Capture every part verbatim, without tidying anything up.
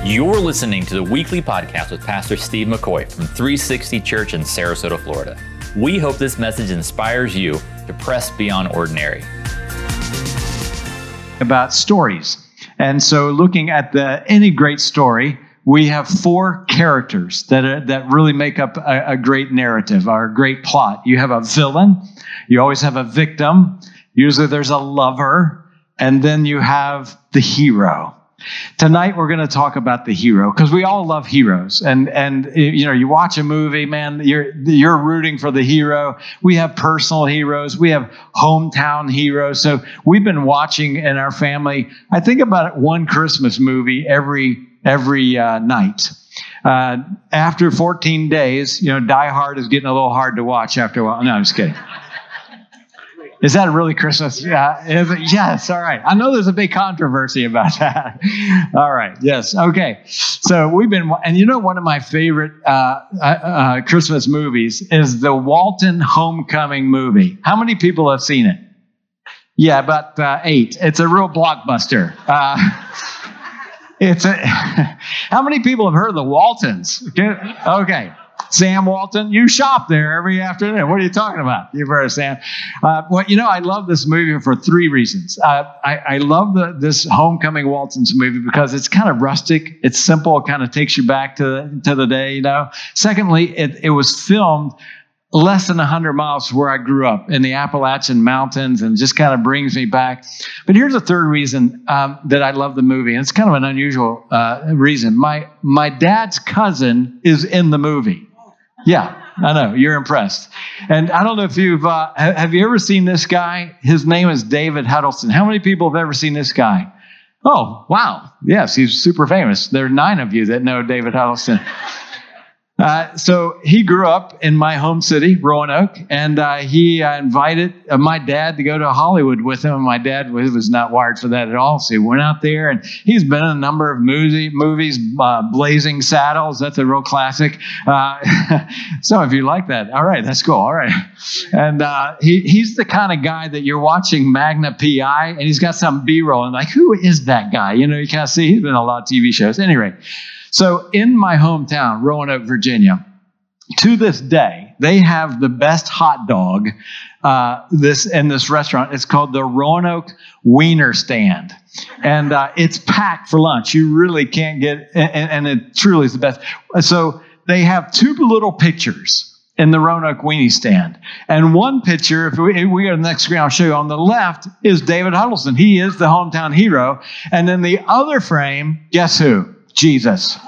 You're listening to the weekly podcast with Pastor Steve McCoy from three sixty Church in Sarasota, Florida. We hope this message inspires you to press beyond ordinary. About stories. And so looking at the any great story, we have four characters that are, that really make up a, a great narrative or a great plot. You have a villain, you always have a victim, usually there's a lover, and then you have the hero. Tonight we're going to talk about the hero because we all love heroes, and and you know you watch a movie, man, you're you're rooting for the hero. We have personal heroes, we have hometown heroes. So we've been watching in our family, I think about one Christmas movie every every uh, night. Uh, after fourteen days, you know, Die Hard is getting a little hard to watch after a while. No, I'm just kidding. Is that really Christmas? Yeah. Yes. All right. I know there's a big controversy about that. All right. Yes. Okay. So we've been, and you know, one of my favorite uh, uh, Christmas movies is the Walton Homecoming movie. How many people have seen it? Yeah, about uh, eight. It's a real blockbuster. Uh, it's a. How many people have heard of the Waltons? Okay. Sam Walton, you shop there every afternoon. What are you talking about? You've heard of Sam. Uh, well, you know, I love this movie for three reasons. Uh, I, I love the, this Homecoming Waltons movie because it's kind of rustic. It's simple. It kind of takes you back to, to the day, you know. Secondly, it, it was filmed less than one hundred miles from where I grew up in the Appalachian Mountains, and just kind of brings me back. But here's a third reason um, that I love the movie, and it's kind of an unusual uh, reason. My, my dad's cousin is in the movie. Yeah, I know. You're impressed. And I don't know if you've, uh, have you ever seen this guy? His name is David Huddleston. How many people have ever seen this guy? Oh, wow. Yes, he's super famous. There are nine of you that know David Huddleston. Uh, so he grew up in my home city, Roanoke, and uh, he uh, invited uh, my dad to go to Hollywood with him. And my dad was, was not wired for that at all, so he went out there, and he's been in a number of movie, movies, uh, Blazing Saddles. That's a real classic. Uh, some of you like that. All right, that's cool. All right. And uh, he, he's the kind of guy that you're watching Magna P I, and he's got some B-roll, and like, who is that guy? You know, you kind of see, he's been in a lot of T V shows. Anyway. So in my hometown, Roanoke, Virginia, to this day, they have the best hot dog uh, this in this restaurant. It's called the Roanoke Wiener Stand. And uh, it's packed for lunch. You really can't get, and, and it truly is the best. So they have two little pictures in the Roanoke Weenie Stand. And one picture, if we, if we go to the next screen, I'll show you on the left, is David Huddleston. He is the hometown hero. And then the other frame, guess who? Jesus.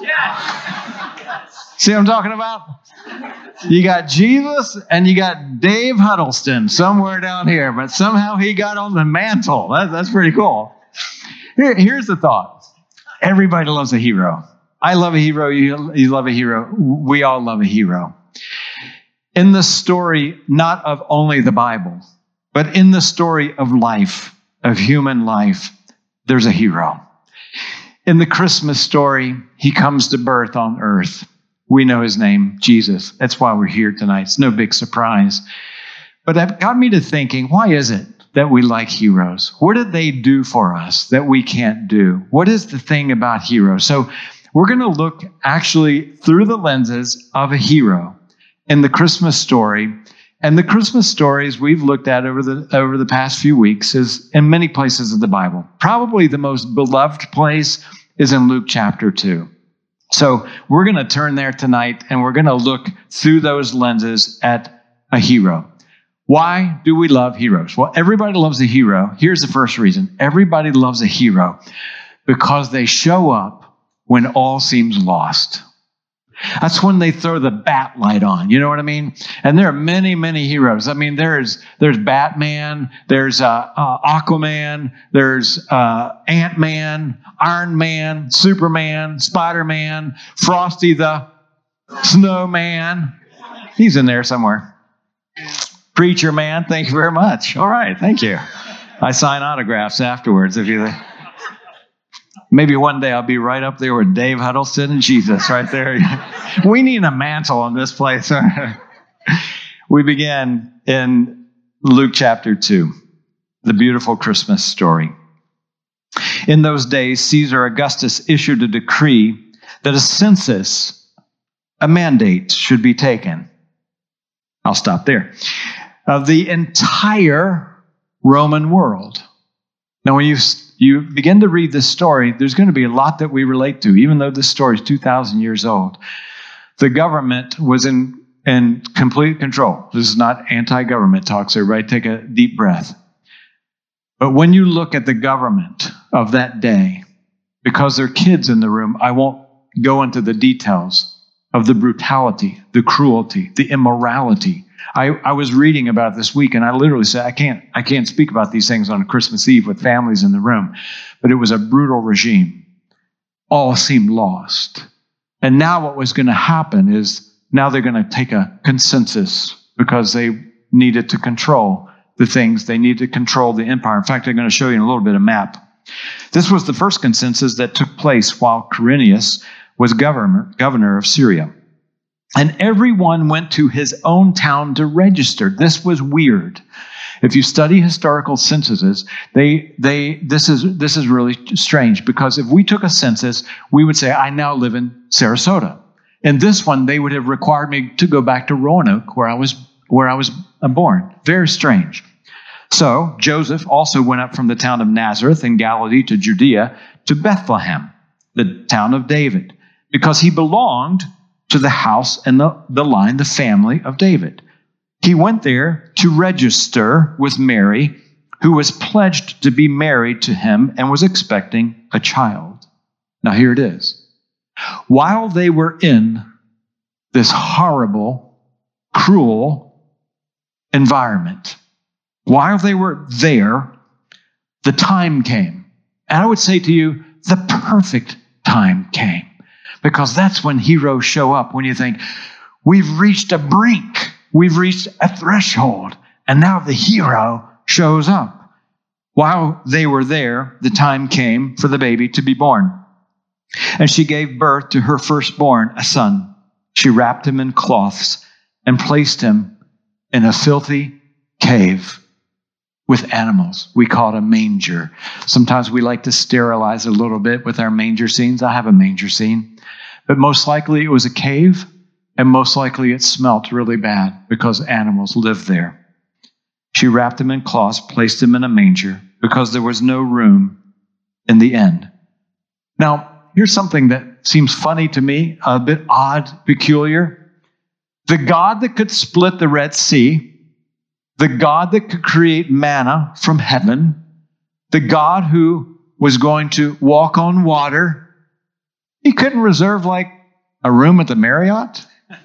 Yes. See what I'm talking about? You got Jesus and you got Dave Huddleston somewhere down here, but somehow he got on the mantle. That, that's pretty cool. Here, here's the thought. Everybody loves a hero. I love a hero. You, you love a hero. We all love a hero. In the story, not of only the Bible, but in the story of life, of human life, there's a hero. In the Christmas story, he comes to birth on earth. We know his name, Jesus. That's why we're here tonight. It's no big surprise. But that got me to thinking, why is it that we like heroes? What did they do for us that we can't do? What is the thing about heroes? So we're going to look actually through the lenses of a hero in the Christmas story. And the Christmas stories we've looked at over the over the past few weeks is in many places of the Bible. Probably the most beloved place is in Luke chapter two. So we're going to turn there tonight, and we're going to look through those lenses at a hero. Why do we love heroes? Well, everybody loves a hero. Here's the first reason. Everybody loves a hero because they show up when all seems lost. That's when they throw the bat light on. You know what I mean? And there are many, many heroes. I mean, there's there's Batman, there's uh, uh, Aquaman, there's uh, Ant-Man, Iron Man, Superman, Spider-Man, Frosty the Snowman. He's in there somewhere. Preacher Man, thank you very much. All right, thank you. I sign autographs afterwards if you... Maybe one day I'll be right up there with Dave Huddleston and Jesus right there. We need a mantle in this place. We begin in Luke chapter two, the beautiful Christmas story. In those days, Caesar Augustus issued a decree that a census, a mandate, should be taken. I'll stop there. Of the entire Roman world. Now, when you, you begin to read this story, there's going to be a lot that we relate to, even though this story is two thousand years old. The government was in, in complete control. This is not anti-government talk, so everybody take a deep breath. But when you look at the government of that day, because there are kids in the room, I won't go into the details of the brutality, the cruelty, the immorality. I, I was reading about it this week, and I literally said, I can't, I can't speak about these things on Christmas Eve with families in the room. But it was a brutal regime. All seemed lost. And now what was going to happen is now they're going to take a consensus because they needed to control the things. They needed to control the empire. In fact, I'm going to show you in a little bit of map. This was the first consensus that took place while Quirinius was governor, governor of Syria. And everyone went to his own town to register. This was weird. If you study historical censuses, they they this is this is really strange, because if we took a census, we would say, I now live in Sarasota. In this one, they would have required me to go back to Roanoke, where I was where I was born. Very strange. So Joseph also went up from the town of Nazareth in Galilee to Judea to Bethlehem, the town of David, because he belonged to the house and the, the line, the family of David. He went there to register with Mary, who was pledged to be married to him and was expecting a child. Now here it is. While they were in this horrible, cruel environment, while they were there, the time came. And I would say to you, the perfect time came. Because that's when heroes show up, when you think, we've reached a brink, we've reached a threshold, and now the hero shows up. While they were there, the time came for the baby to be born. And she gave birth to her firstborn, a son. She wrapped him in cloths and placed him in a filthy cave with animals. We call it a manger. Sometimes we like to sterilize a little bit with our manger scenes. I have a manger scene. But most likely it was a cave, and most likely it smelt really bad because animals lived there. She wrapped him in cloths, placed him in a manger, because there was no room in the inn. Now, here's something that seems funny to me, a bit odd, peculiar. The God that could split the Red Sea, the God that could create manna from heaven, the God who was going to walk on water, he couldn't reserve like a room at the Marriott?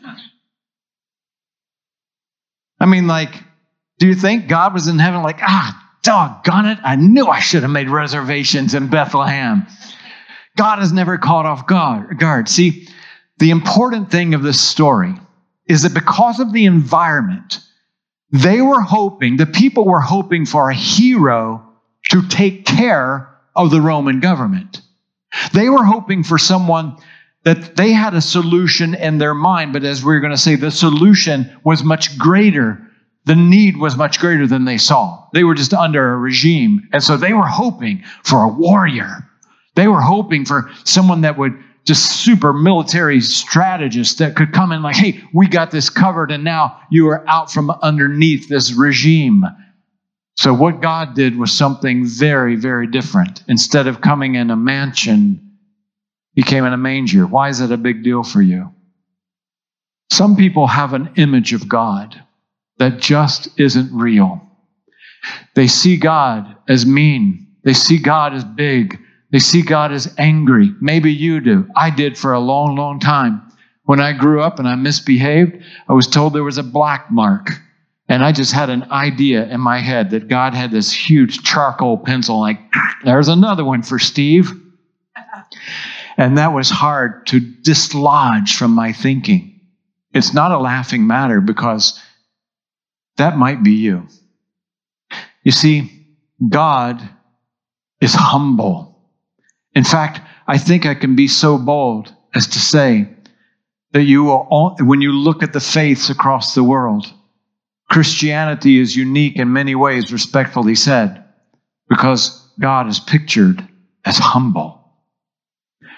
I mean, like, do you think God was in heaven like, ah, doggone it, I knew I should have made reservations in Bethlehem. God is never caught off guard. See, the important thing of this story is that because of the environment, they were hoping, the people were hoping for a hero to take care of the Roman government. They were hoping for someone that they had a solution in their mind, but as we're going to say, the solution was much greater. The need was much greater than they saw. They were just under a regime. And so they were hoping for a warrior. They were hoping for someone that would just super military strategist that could come in like, hey, we got this covered, and now you are out from underneath this regime. So what God did was something very, very different. Instead of coming in a mansion, he came in a manger. Why is it a big deal for you? Some people have an image of God that just isn't real. They see God as mean. They see God as big. They see God as angry. Maybe you do. I did for a long, long time. When I grew up and I misbehaved, I was told there was a black mark. And I just had an idea in my head that God had this huge charcoal pencil, like, there's another one for Steve. And that was hard to dislodge from my thinking. It's not a laughing matter, because that might be you. You see, God is humble. In fact, I think I can be so bold as to say that you will, all, when you look at the faiths across the world, Christianity is unique in many ways, respectfully said, because God is pictured as humble.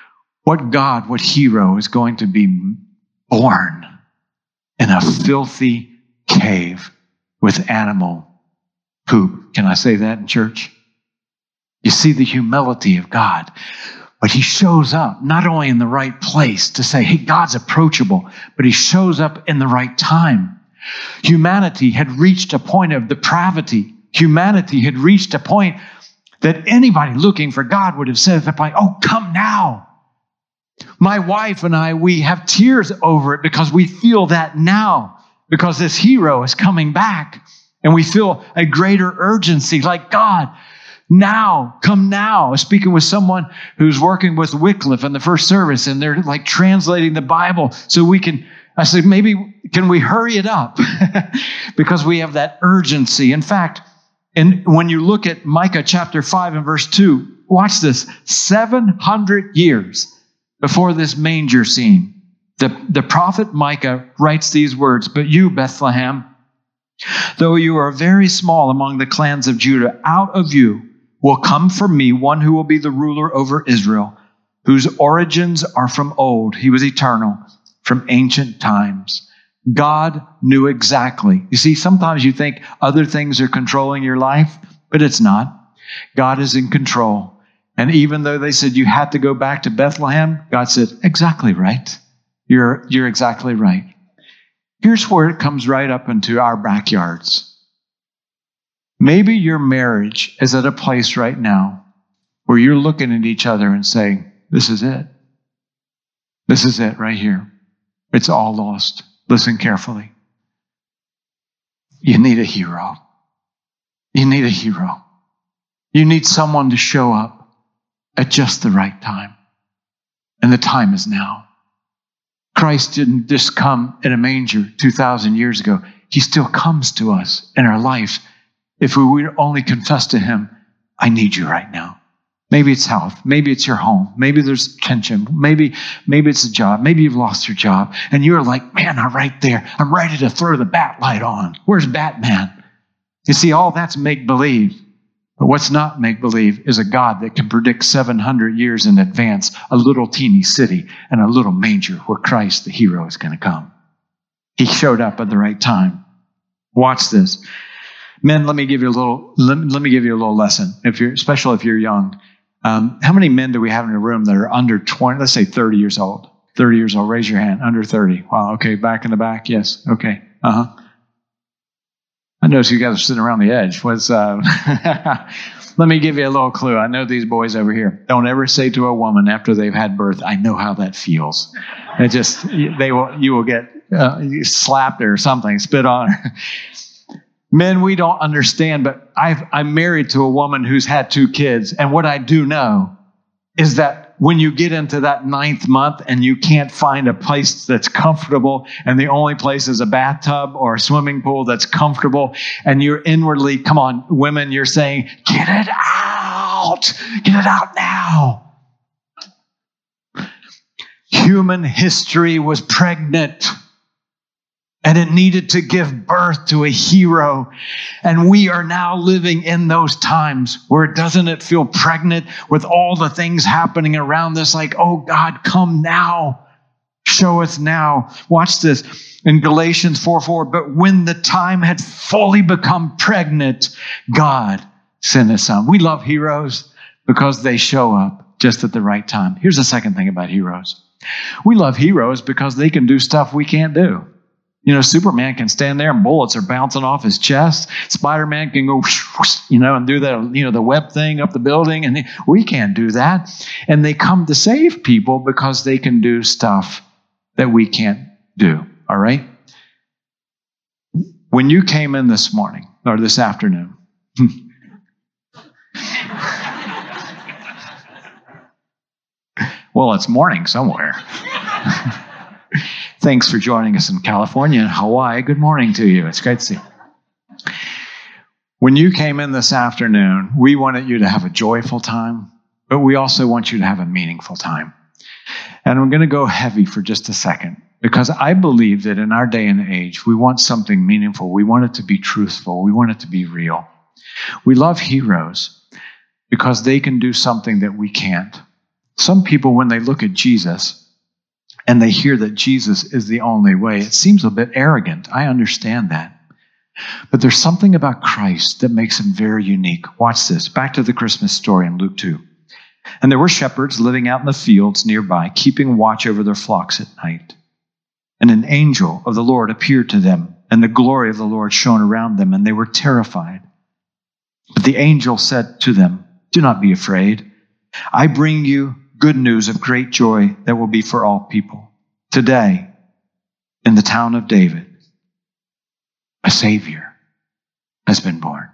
What God, what hero is going to be born in a filthy cave with animal poop? Can I say that in church? You see the humility of God. But he shows up not only in the right place to say, hey, God's approachable, but he shows up in the right time. Humanity had reached a point of depravity. Humanity had reached a point that anybody looking for God would have said at that point, oh, come now. My wife and I, we have tears over it because we feel that now, because this hero is coming back. And we feel a greater urgency, like, God, now, come now. I was speaking with someone who's working with Wycliffe in the first service, and they're like translating the Bible so we can, I said, maybe can we hurry it up? Because we have that urgency. In fact, and when you look at Micah chapter five and verse two, watch this, seven hundred years before this manger scene, the, the prophet Micah writes these words, but you, Bethlehem, though you are very small among the clans of Judah, out of you will come from me one who will be the ruler over Israel, whose origins are from old. He was eternal, from ancient times. God knew exactly. You see, sometimes you think other things are controlling your life, but it's not. God is in control. And even though they said you had to go back to Bethlehem, God said, exactly right. You're, you're exactly right. Here's where it comes right up into our backyards. Maybe your marriage is at a place right now where you're looking at each other and saying, this is it. This is it right here. It's all lost. Listen carefully. You need a hero. You need a hero. You need someone to show up at just the right time. And the time is now. Christ didn't just come in a manger two thousand years ago. He still comes to us in our life if we would only confess to him, I need you right now. Maybe it's health. Maybe it's your home. Maybe there's tension. Maybe, maybe it's a job. Maybe you've lost your job. And you're like, man, I'm right there. I'm ready to throw the bat light on. Where's Batman? You see, all that's make-believe. But what's not make-believe is a God that can predict seven hundred years in advance a little teeny city and a little manger where Christ, the hero, is going to come. He showed up at the right time. Watch this. Men, let me give you a little, let me, let me give you a little lesson, if you're, especially if you're young. Um, how many men do we have in a room that are under twenty, let's say thirty years old? thirty years old, raise your hand, under thirty. Wow, okay, back in the back, yes, okay, uh-huh. I notice you guys are sitting around the edge. What's, uh, let me give you a little clue. I know these boys over here. Don't ever say to a woman after they've had birth, I know how that feels. It just, they will, you will get uh, slapped or something, spit on her. Men, we don't understand, but I've, I'm married to a woman who's had two kids. And what I do know is that when you get into that ninth month and you can't find a place that's comfortable and the only place is a bathtub or a swimming pool that's comfortable and you're inwardly, come on, women, you're saying, get it out, get it out now. Human history was pregnant. And it needed to give birth to a hero. And we are now living in those times where doesn't it feel pregnant with all the things happening around us? Like, oh God, come now. Show us now. Watch this in Galatians four four. But when the time had fully become pregnant, God sent his son. We love heroes because they show up just at the right time. Here's the second thing about heroes. We love heroes because they can do stuff we can't do. You know, Superman can stand there and bullets are bouncing off his chest. Spider-Man can go, you know, and do that, you know, the web thing up the building. And we can't do that. And they come to save people because they can do stuff that we can't do. All right? When you came in this morning or this afternoon, well, it's morning somewhere. Thanks for joining us in California and Hawaii. Good morning to you. It's great to see you. When you came in this afternoon, we wanted you to have a joyful time, but we also want you to have a meaningful time. And I'm going to go heavy for just a second because I believe that in our day and age, we want something meaningful. We want it to be truthful. We want it to be real. We love heroes because they can do something that we can't. some people, when they look at Jesus and they hear that Jesus is the only way, it seems a bit arrogant. I understand that. But there's something about Christ that makes him very unique. Watch this. Back to the Christmas story in Luke two. And there were shepherds living out in the fields nearby, keeping watch over their flocks at night. And an angel of the Lord appeared to them, and the glory of the Lord shone around them, and they were terrified. But the angel said to them, "Do not be afraid. I bring you good news of great joy that will be for all people. Today, in the town of David, a Savior has been born.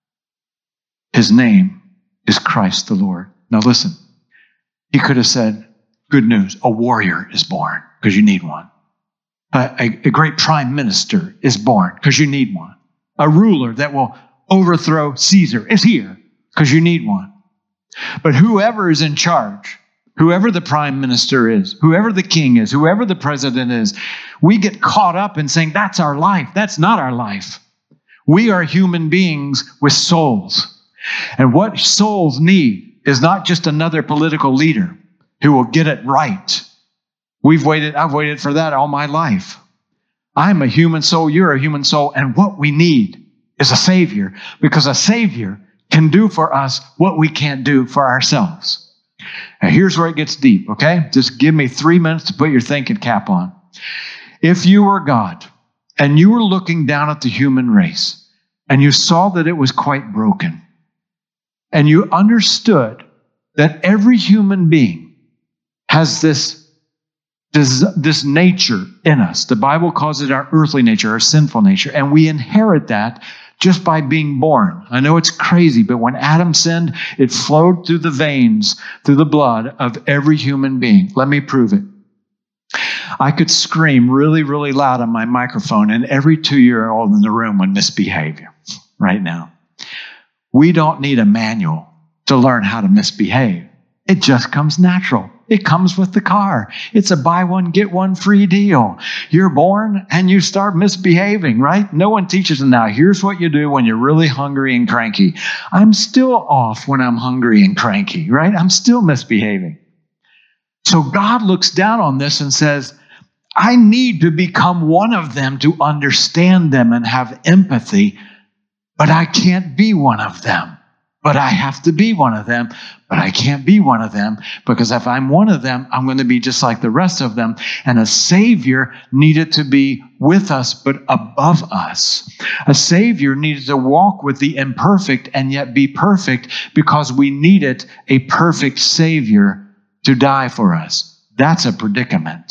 His name is Christ the Lord." Now listen, he could have said, good news, a warrior is born, because you need one. A, a, a great prime minister is born, because you need one. A ruler that will overthrow Caesar is here, because you need one. But whoever is in charge, whoever the prime minister is, whoever the king is, whoever the president is, we get caught up in saying, that's our life. That's not our life. We are human beings with souls. And what souls need is not just another political leader who will get it right. We've waited, I've waited for that all my life. I'm a human soul, you're a human soul, and what we need is a Savior, because a Savior can do for us what we can't do for ourselves. Now here's where it gets deep, okay? Just give me three minutes to put your thinking cap on. If you were God and you were looking down at the human race and you saw that it was quite broken, and you understood that every human being has this, this, this nature in us. The Bible calls it our earthly nature, our sinful nature, and we inherit that just by being born. I know it's crazy, but when Adam sinned, it flowed through the veins, through the blood of every human being. Let me prove it. I could scream really, really loud on my microphone, and every two-year-old in the room would misbehave right now. We don't need a manual to learn how to misbehave. It just comes natural. It comes with the car. It's a buy one, get one free deal. You're born and you start misbehaving, right? No one teaches them now. Here's what you do when you're really hungry and cranky. I'm still off when I'm hungry and cranky, right? I'm still misbehaving. So God looks down on this and says, I need to become one of them to understand them and have empathy. But I can't be one of them. But I have to be one of them. But I can't be one of them, because if I'm one of them, I'm going to be just like the rest of them. And a Savior needed to be with us, but above us. A Savior needed to walk with the imperfect and yet be perfect, because we needed a perfect Savior to die for us. That's a predicament.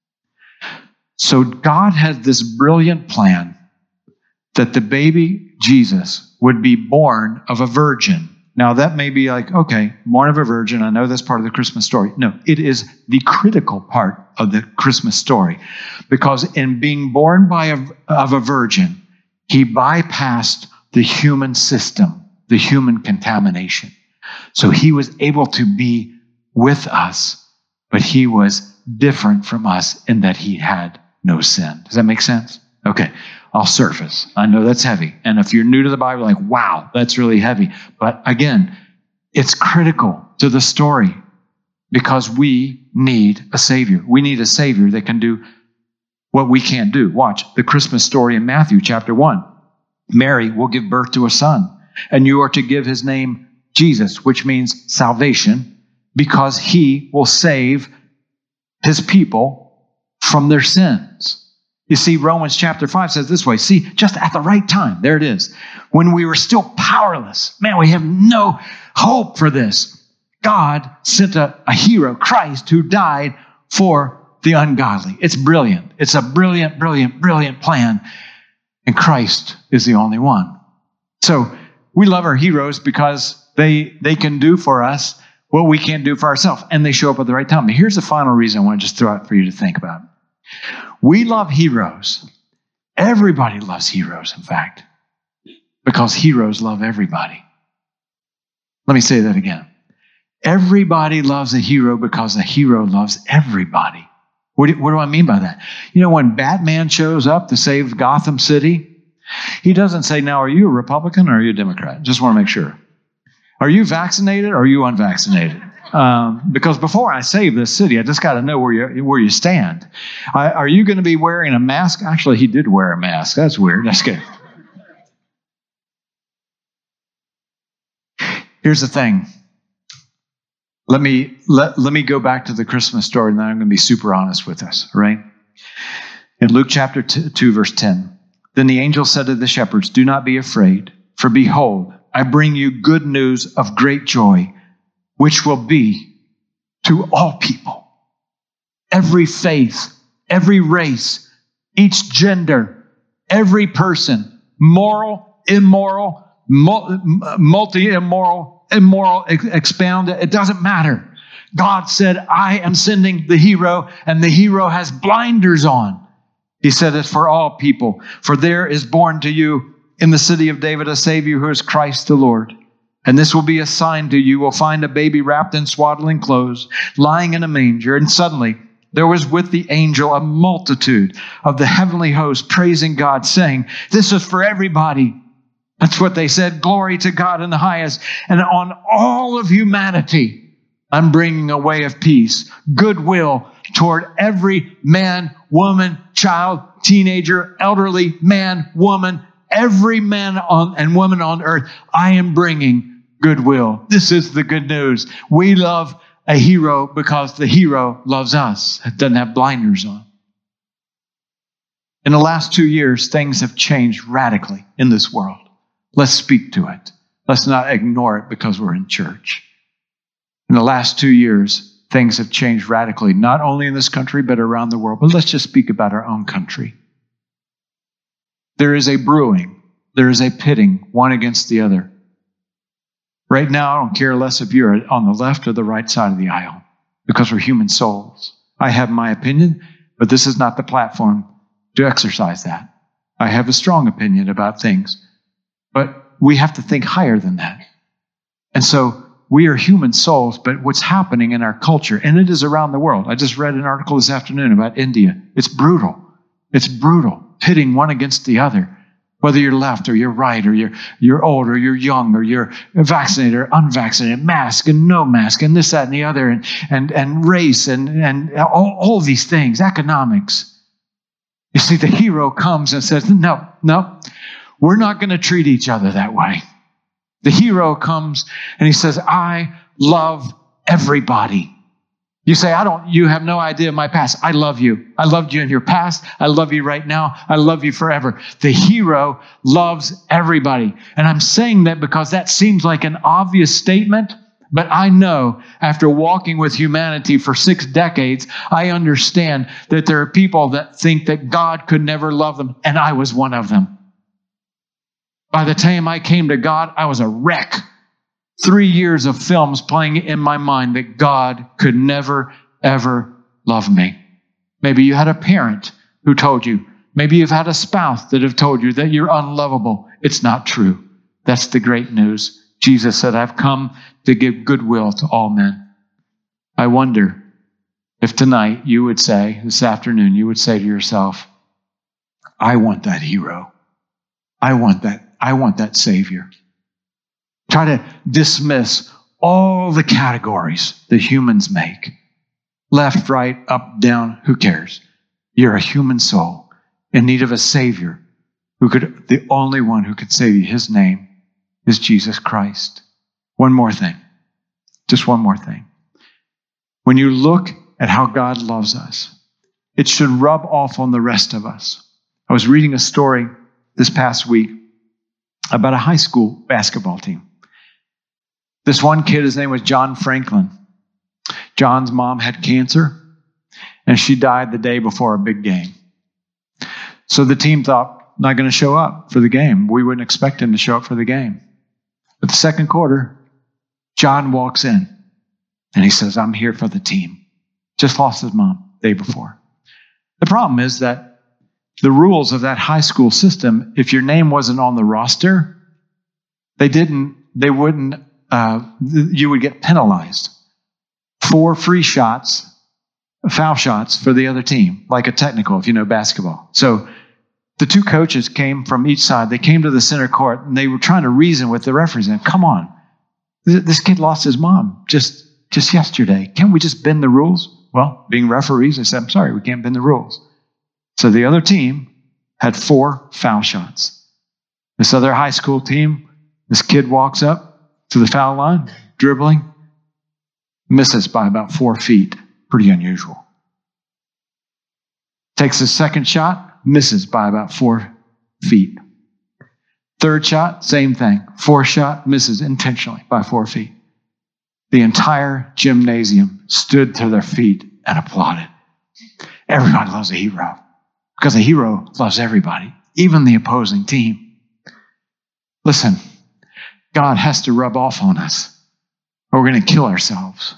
So God had this brilliant plan that the baby Jesus would be born of a virgin. Now that may be like, okay, born of a virgin, I know that's part of the Christmas story. No, it is the critical part of the Christmas story. Because in being born by a, of a virgin, he bypassed the human system, the human contamination. So he was able to be with us, but he was different from us in that he had no sin. Does that make sense? Okay. I'll surface. I know that's heavy. And if you're new to the Bible, like, wow, that's really heavy. But again, it's critical to the story, because we need a Savior. We need a Savior that can do what we can't do. Watch the Christmas story in Matthew chapter one. Mary will give birth to a son, and you are to give his name Jesus, which means salvation, because he will save his people from their sins. You see, Romans chapter five says this way. See, just at the right time, there it is. When we were still powerless, man, we have no hope for this. God sent a, a hero, Christ, who died for the ungodly. It's brilliant. It's a brilliant, brilliant, brilliant plan. And Christ is the only one. So we love our heroes because they, they can do for us what we can't do for ourselves. And they show up at the right time. But here's the final reason I want to just throw out for you to think about. We love heroes. Everybody loves heroes, in fact, because heroes love everybody. Let me say that again. Everybody loves a hero because a hero loves everybody. What do, what do I mean by that? You know, when Batman shows up to save Gotham City, he doesn't say, now, are you a Republican or are you a Democrat? Just want to make sure. Are you vaccinated or are you unvaccinated? Um, because before I save this city, I just got to know where you where you stand. I, are you going to be wearing a mask? Actually, he did wear a mask. That's weird. That's good. Here's the thing. Let me let, let me go back to the Christmas story, and then I'm going to be super honest with us, right? In Luke chapter two, verse ten, then the angel said to the shepherds, "Do not be afraid, for behold, I bring you good news of great joy, which will be to all people, every faith, every race, each gender, every person, moral, immoral, multi-immoral, immoral, expound. It doesn't matter. God said, I am sending the hero, and the hero has blinders on. He said it's for all people. For there is born to you in the city of David a Savior who is Christ the Lord. And this will be a sign to you. You will find a baby wrapped in swaddling clothes, lying in a manger. And suddenly there was with the angel a multitude of the heavenly host praising God, saying, this is for everybody. That's what they said. Glory to God in the highest. And on all of humanity, I'm bringing a way of peace, goodwill toward every man, woman, child, teenager, elderly man, woman, every man on, and woman on earth. I am bringing goodwill. This is the good news. We love a hero because the hero loves us. It doesn't have blinders on. In the last two years, things have changed radically in this world. Let's speak to it. Let's not ignore it because we're in church. In the last two years, things have changed radically, not only in this country, but around the world. But let's just speak about our own country. There is a brewing. There is a pitting, one against the other. Right now, I don't care less if you're on the left or the right side of the aisle, because we're human souls. I have my opinion, but this is not the platform to exercise that. I have a strong opinion about things, but we have to think higher than that. And so we are human souls, but what's happening in our culture, and it is around the world. I just read an article this afternoon about India. It's brutal. It's brutal, pitting one against the other. Whether you're left or you're right, or you're, you're old or you're young, or you're vaccinated or unvaccinated, mask and no mask, and this, that, and the other, and, and, and race, and, and all, all these things, economics. You see, the hero comes and says, no, no, we're not going to treat each other that way. The hero comes and he says, I love everybody. You say, I don't, you have no idea of my past. I love you. I loved you in your past. I love you right now. I love you forever. The hero loves everybody. And I'm saying that because that seems like an obvious statement, but I know after walking with humanity for six decades, I understand that there are people that think that God could never love them, and I was one of them. By the time I came to God, I was a wreck. Three years of films playing in my mind that God could never, ever love me. Maybe you had a parent who told you. Maybe you've had a spouse that have told you that you're unlovable. It's not true. That's the great news. Jesus said, I've come to give goodwill to all men. I wonder if tonight you would say, this afternoon, you would say to yourself, I want that hero. I want that. I want that Savior. Try to dismiss all the categories that humans make. Left, right, up, down, who cares? You're a human soul in need of a Savior who could, the only one who could save you. His name is Jesus Christ. One more thing. Just one more thing. When you look at how God loves us, it should rub off on the rest of us. I was reading a story this past week about a high school basketball team. This one kid, his name was John Franklin. John's mom had cancer, and she died the day before a big game. So the team thought, not going to show up for the game. We wouldn't expect him to show up for the game. But the second quarter, John walks in, and he says, I'm here for the team. Just lost his mom the day before. The problem is that the rules of that high school system, if your name wasn't on the roster, they didn't, they wouldn't, Uh, you would get penalized. Four free shots, foul shots for the other team, like a technical if you know basketball. So the two coaches came from each side. They came to the center court, and they were trying to reason with the referees. And come on, this kid lost his mom just just yesterday. Can't we just bend the rules? Well, being referees, they said, I'm sorry, we can't bend the rules. So the other team had four foul shots. This other high school team, this kid walks up to the foul line, dribbling, misses by about four feet. Pretty unusual. Takes a second shot, misses by about four feet. Third shot, same thing. Fourth shot, misses intentionally by four feet. The entire gymnasium stood to their feet and applauded. Everybody loves a hero because a hero loves everybody, even the opposing team. Listen, God has to rub off on us or we're going to kill ourselves.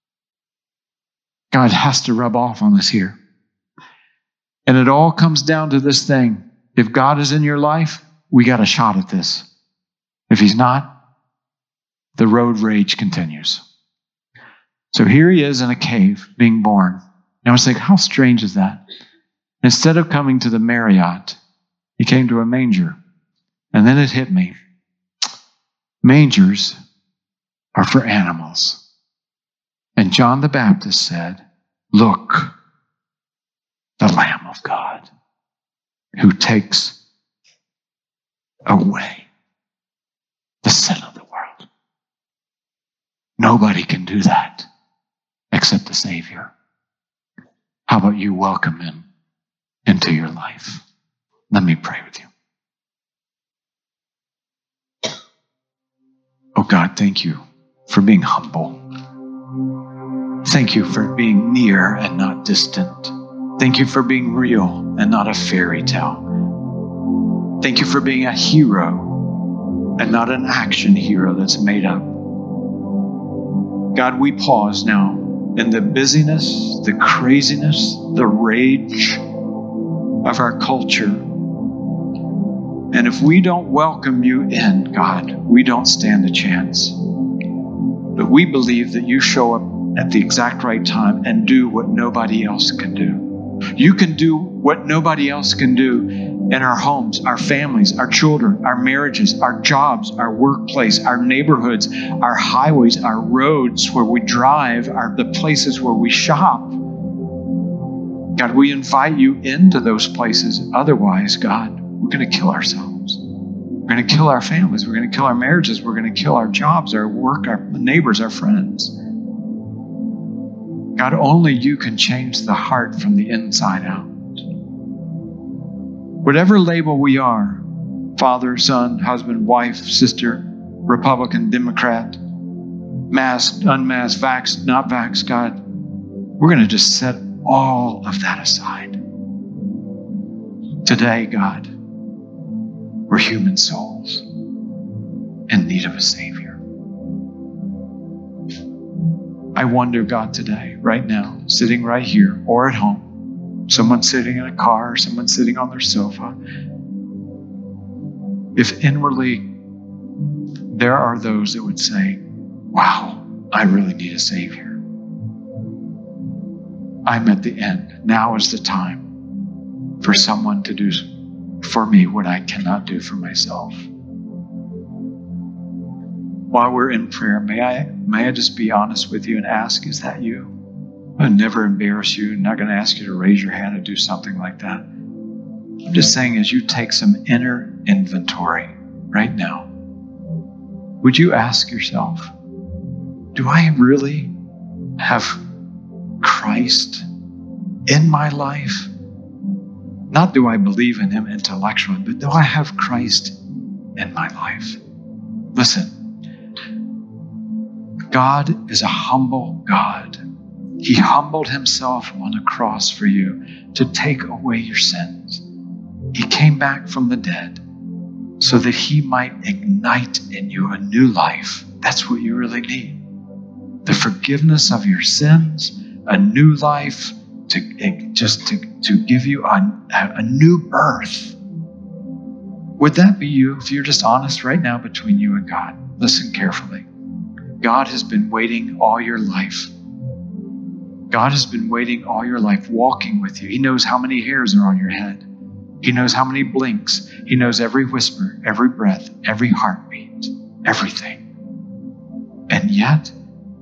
God has to rub off on us here. And it all comes down to this thing. If God is in your life, we got a shot at this. If he's not, the road rage continues. So here he is in a cave being born. And I was like, how strange is that? Instead of coming to the Marriott, he came to a manger. And then it hit me. Mangers are for animals. And John the Baptist said, look, the Lamb of God who takes away the sin of the world. Nobody can do that except the Savior. How about you welcome him into your life? Let me pray with you. Oh God, thank you for being humble. Thank you for being near and not distant. Thank you for being real and not a fairy tale. Thank you for being a hero and not an action hero that's made up. God, we pause now in the busyness, the craziness, the rage of our culture. And if we don't welcome you in, God, we don't stand a chance. But we believe that you show up at the exact right time and do what nobody else can do. You can do what nobody else can do in our homes, our families, our children, our marriages, our jobs, our workplace, our neighborhoods, our highways, our roads where we drive, our, the places where we shop. God, we invite you into those places. Otherwise, God, we're going to kill ourselves. We're going to kill our families. We're going to kill our marriages. We're going to kill our jobs, our work, our neighbors, our friends. God, only you can change the heart from the inside out. Whatever label we are, father, son, husband, wife, sister, Republican, Democrat, masked, unmasked, vaxxed, not vaxxed, God, we're going to just set all of that aside. Today, God, we're human souls in need of a Savior. I wonder, God, today, right now, sitting right here or at home, someone sitting in a car, someone sitting on their sofa, if inwardly there are those that would say, wow, I really need a Savior. I'm at the end. Now is the time for someone to do for me what I cannot do for myself. While we're in prayer, may I may I just be honest with you and ask, is that you? I'll never embarrass you. I'm not going to ask you to raise your hand and do something like that. I'm just saying, as you take some inner inventory right now, would you ask yourself, do I really have Christ in my life? Not do I believe in him intellectually, but do I have Christ in my life? Listen. God is a humble God. He humbled himself on a cross for you to take away your sins. He came back from the dead so that he might ignite in you a new life. That's what you really need. The forgiveness of your sins, a new life, to just to, to give you a, a new birth. Would that be you if you're just honest right now between you and God? Listen carefully. God has been waiting all your life. God has been waiting all your life, walking with you. He knows how many hairs are on your head. He knows how many blinks. He knows every whisper, every breath, every heartbeat, everything. And yet,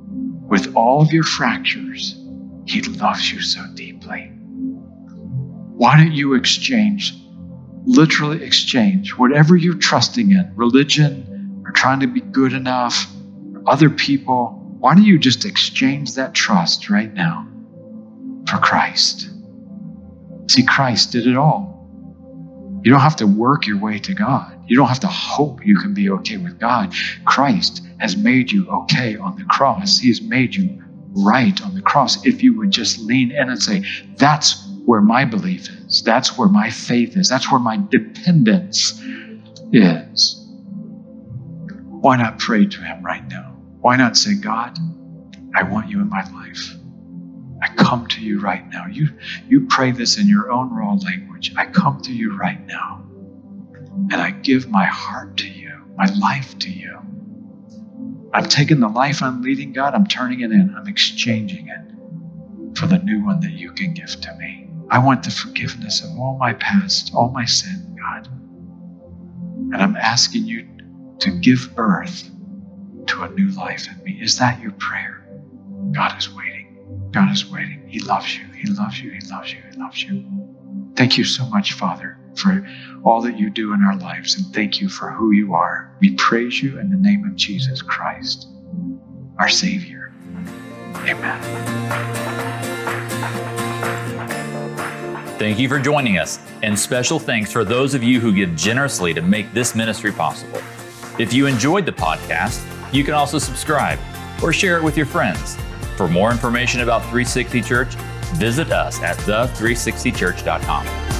with all of your fractures, He loves you so deeply. Why don't you exchange, literally exchange, whatever you're trusting in, religion or trying to be good enough, or other people, why don't you just exchange that trust right now for Christ? See, Christ did it all. You don't have to work your way to God. You don't have to hope you can be okay with God. Christ has made you okay on the cross. He has made you right on the cross. If you would just lean in and say, that's where my belief is. That's where my faith is. That's where my dependence is. Why not pray to Him right now? Why not say, God, I want you in my life. I come to you right now. You, you pray this in your own raw language. I come to you right now. And I give my heart to you, my life to you. I'm taking the life I'm leading, God. I'm turning it in. I'm exchanging it for the new one that you can give to me. I want the forgiveness of all my past, all my sin, God. And I'm asking you to give birth to a new life in me. Is that your prayer? God is waiting. God is waiting. He loves you. He loves you. He loves you. He loves you. Thank you so much, Father, for all that you do in our lives. And thank you for who you are. We praise you in the name of Jesus Christ, our Savior. Amen. Thank you for joining us. And special thanks for those of you who give generously to make this ministry possible. If you enjoyed the podcast, you can also subscribe or share it with your friends. For more information about three sixty Church, visit us at the three sixty church dot com.